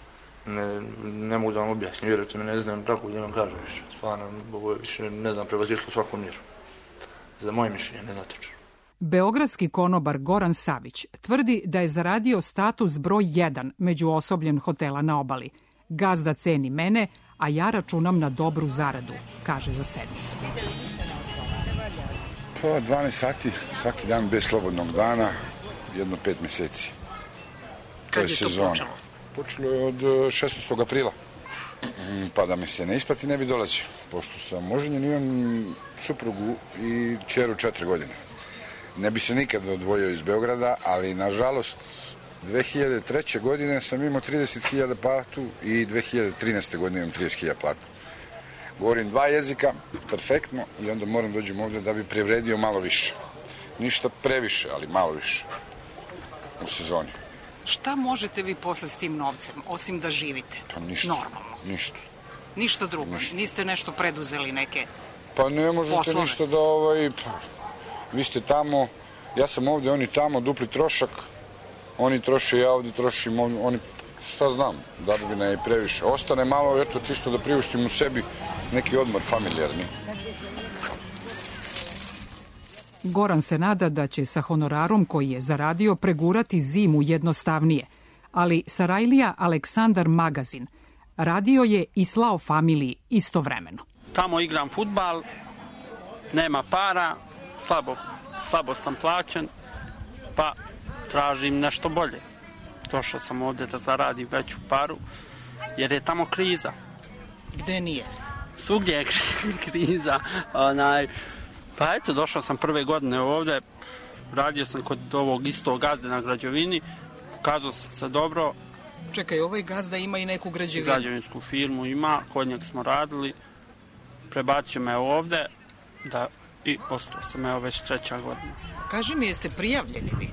Ne mogu da vam objasnim, vjerujte mi, ne znam kako da vam kažem više. Stvarno, ovo je više, ne znam, prevazišlo svaku mjeru. Za moje mišljenje, ne natočno. Beogradski konobar Goran Savić tvrdi da je zaradio status broj 1 među osobljem hotela na obali. Gazda ceni mene, a ja računam na dobru zaradu, kaže za sedmicu. Pa 12 sati svaki dan bez slobodnog dana, jedno 5 mjeseci. Kad je to počelo? Počelo je od 16. aprila. Pa da mi se ne isplati ne bi dolazio. Pošto sam oženjen, imam suprugu i kćeru 4 godine. Ne bi se nikad odvojio iz Beograda, ali nažalost 2003. godine sam imao 30.000 platu i 2013. godine imam 30.000 platu. Govorim 2 jezika, perfektno, i onda moram dođem ovdje da bi prevredio malo više. Ništa previše, ali malo više u sezoni. Šta možete vi posle s tim novcem, osim da živite? Pa ništa. Normalno. Ništa. Ništa drugo? Ništa. Niste nešto preduzeli neke Pa ne možete poslove? Ništa da vi ste tamo, ja sam ovdje, oni tamo, dupli trošak, oni troše, ja ovdje trošim, oni, šta znam, da bi ne previše. Ostane malo, eto, čisto da priuštim u sebi neki odmor familijarni. Goran se nada da će sa honorarom koji je zaradio pregurati zimu jednostavnije, ali Sarajlija Aleksandar Magazin radio je i slao familiji istovremeno. Tamo igram fudbal, nema para, slabo sam plaćen, pa tražim nešto bolje. Došao sam ovdje da zaradim veću paru, jer je tamo kriza. Gde nije? Svugdje je kriza. Pa eto, došao sam prve godine ovdje, radio sam kod ovog istog gazde na građevini, pokazao sam se dobro. Čekaj, ovaj gazda ima i neku građevinu? Građevinsku firmu ima, kod njeg smo radili, prebacio me ovdje i ostao sam već 3. godina. Kaži mi, jeste prijavljeni vi?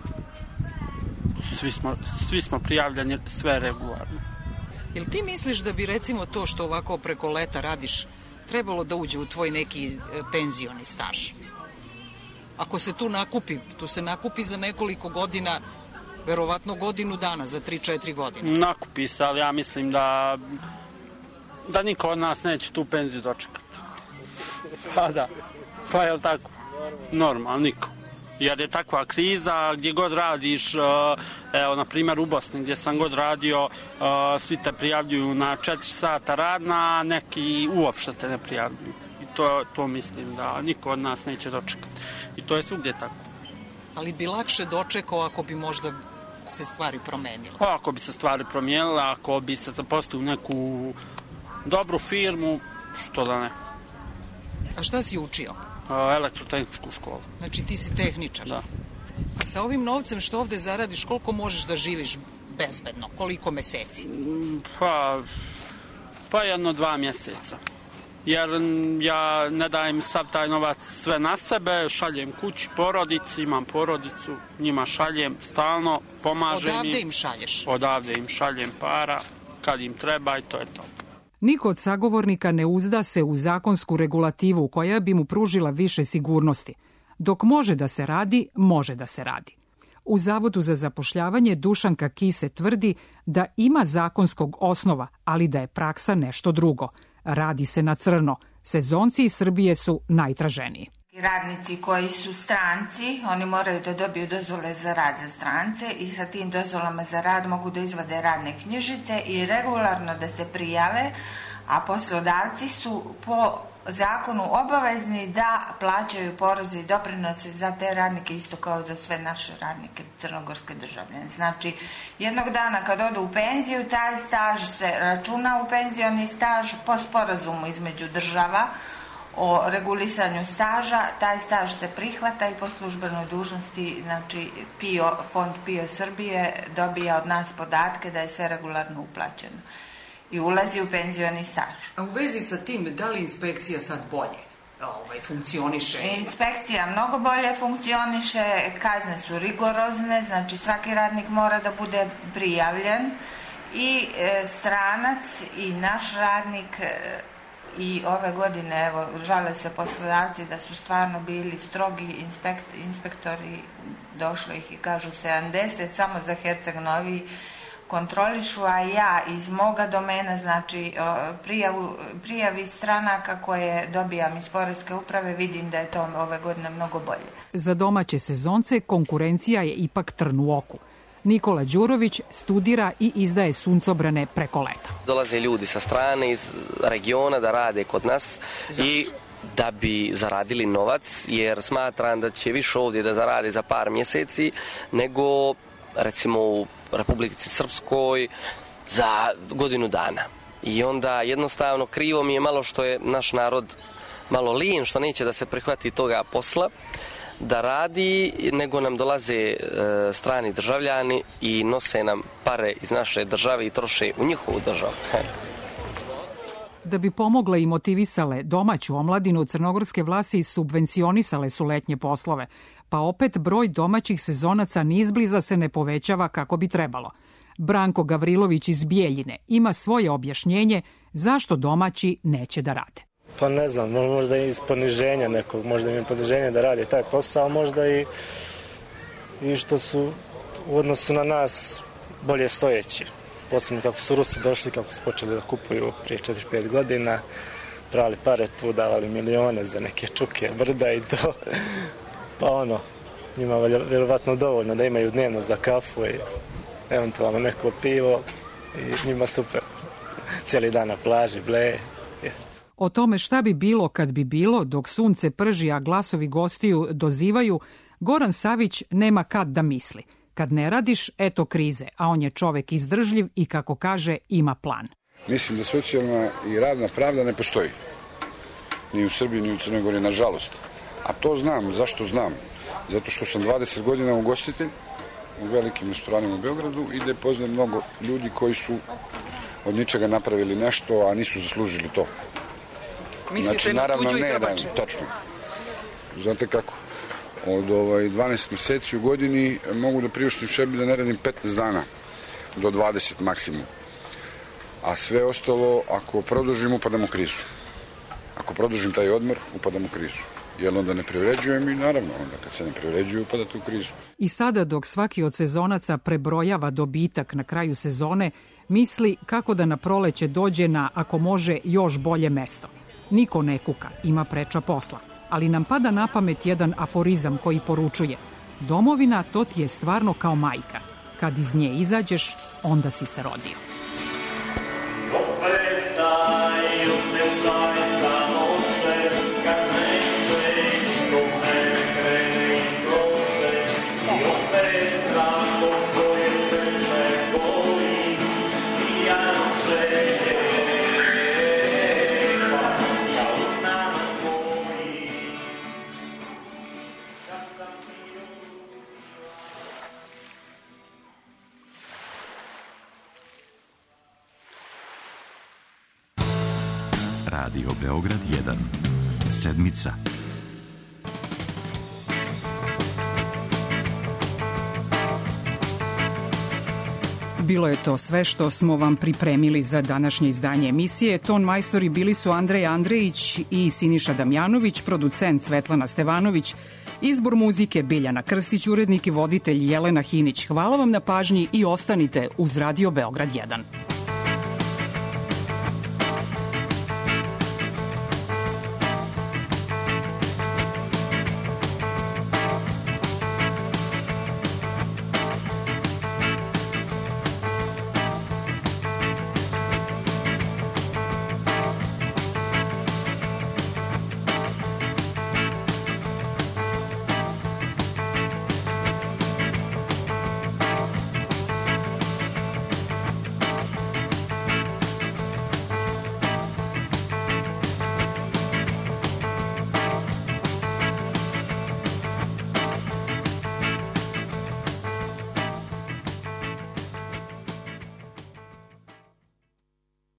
Svi smo prijavljeni, sve regularno. Jel ti misliš da bi recimo to što ovako preko leta radiš trebalo da uđe u tvoj neki penzioni staž? Ako se tu se nakupi za nekoliko godina, verovatno godinu dana, za 3-4 godine. Nakupi se, ali ja mislim da niko od nas neće tu penziju dočekati. Pa da, pa je li tako? Normalno, niko. Jer je takva kriza, gdje god radiš, evo, na primjer u Bosni, gdje sam god radio, svi te prijavljuju na 4 sata radna, a neki uopšte te ne prijavljuju. I to mislim da niko od nas neće dočekati. I to je svugdje tako. Ali bi lakše dočekao ako bi možda se stvari promenile? Ako bi se stvari promijenile, ako bi se zaposlio u neku dobru firmu, što da ne. A šta si učio? Elektrotehničku školu. Znači ti si tehničar? Da. A sa ovim novcem što ovde zaradiš, koliko možeš da živiš bezbedno? Koliko meseci? Pa 1-2 mjeseca. jer ja ne dajem sav taj novac sve na sebe, šaljem kući, porodici, imam porodicu, njima šaljem stalno, pomažem im. Odavde im šalješ? Odavde im šaljem para, kad im treba i to je to. Niko od sagovornika ne uzda se u zakonsku regulativu koja bi mu pružila više sigurnosti. Dok može da se radi, može da se radi. U Zavodu za zapošljavanje Dušanka Kise tvrdi da ima zakonskog osnova, ali da je praksa nešto drugo. Radi se na crno. Sezonci iz Srbije su najtraženiji. Radnici koji su stranci, oni moraju da dobiju dozvole za rad za strance i sa tim dozvolama za rad mogu da izvade radne knjižice i regularno da se prijave, a poslodavci su po zakonu obavezni da plaćaju poreze i doprinose za te radnike isto kao za sve naše radnike crnogorske državljane. Znači, jednog dana kad odu u penziju, taj staž se računa u penzioni staž po sporazumu između država o regulisanju staža, taj staž se prihvata i po službenoj dužnosti, znači Fond PIO Srbije dobija od nas podatke da je sve regularno uplaćeno i ulazi u penzioni staž. A u vezi sa tim, da li inspekcija sad bolje funkcioniše? Inspekcija mnogo bolje funkcioniše, kazne su rigorozne, znači svaki radnik mora da bude prijavljen i stranac i naš radnik. I ove godine, evo, žale se poslodavci da su stvarno bili strogi inspektori, došlo ih i kažu 70, samo za Herceg Novi kontrolišu, a ja iz moga domena, znači prijavi stranaka koje dobijam iz Poreske uprave, vidim da je to ove godine mnogo bolje. Za domaće sezonce konkurencija je ipak trn u oku. Nikola Đurović studira i izdaje suncobrane preko leta. Dolaze ljudi sa strane iz regiona da rade kod nas. Zašto? I da bi zaradili novac, jer smatram da će više ovdje da zarade za par mjeseci nego recimo u Republici Srpskoj za godinu dana. I onda jednostavno krivo mi je malo što je naš narod malo lijen, što neće da se prihvati toga posla da radi, nego nam dolaze strani državljani i nose nam pare iz naše države i troše u njihovu državu. Da bi pomogle i motivisale domaću omladinu, crnogorske vlasti subvencionisale su letnje poslove, pa opet broj domaćih sezonaca ni izbliza se ne povećava kako bi trebalo. Branko Gavrilović iz Bijeljine ima svoje objašnjenje zašto domaći neće da rade. Pa ne znam, možda i iz poniženja nekog, možda im je poniženje da radi taj posao, možda i što su u odnosu na nas bolje stojeći. Posebno kako su Rusi došli, kako su počeli da kupuju prije 4-5 godina, prali pare tu, davali milione za neke čuke, brda i to. Pa njima vjerovatno dovoljno da imaju dnevno za kafu i eventualno neko pivo i njima super. Cijeli dan na plaži, bleje. O tome šta bi bilo kad bi bilo, dok sunce prži, a glasovi gostiju dozivaju, Goran Savić nema kad da misli. Kad ne radiš, eto krize, a on je čovek izdržljiv i, kako kaže, ima plan. Mislim da socijalna i radna pravda ne postoji. Ni u Srbiji, ni u Crnoj Gori, nažalost. A to znam. Zašto znam? Zato što sam 20 godina ugostitelj u velikim restoranima u Beogradu i da poznajem mnogo ljudi koji su od ničega napravili nešto, a nisu zaslužili to. Mislite na tuđu i domaće? Tačno. Znate kako? Od 12 mjeseci u godini mogu da priuštim sebi da ne radim 15 dana do 20 maksimum. A sve ostalo, ako produžim, upadam u krizu. Ako produžim taj odmor, upadam u krizu. Jer onda ne privređujem i naravno, onda kad se ne privređuju, upadate u krizu. I sada, dok svaki od sezonaca prebrojava dobitak na kraju sezone, misli kako da na proleće dođe na, ako može, još bolje mesto. Niko ne kuka, ima preča posla. Ali nam pada na pamet jedan aforizam koji poručuje: domovina, to ti je stvarno kao majka. Kad iz nje izađeš, onda si se rodio. Radio Beograd 1. Sedmica. Bilo je to sve što smo vam pripremili za današnje izdanje emisije. Ton majstori bili su Andrej Andrejić i Siniša Damjanović, producent Svetlana Stevanović, izbor muzike Biljana Krstić, urednik i voditelj Jelena Hinić. Hvala vam na pažnji i ostanite uz Radio Beograd 1.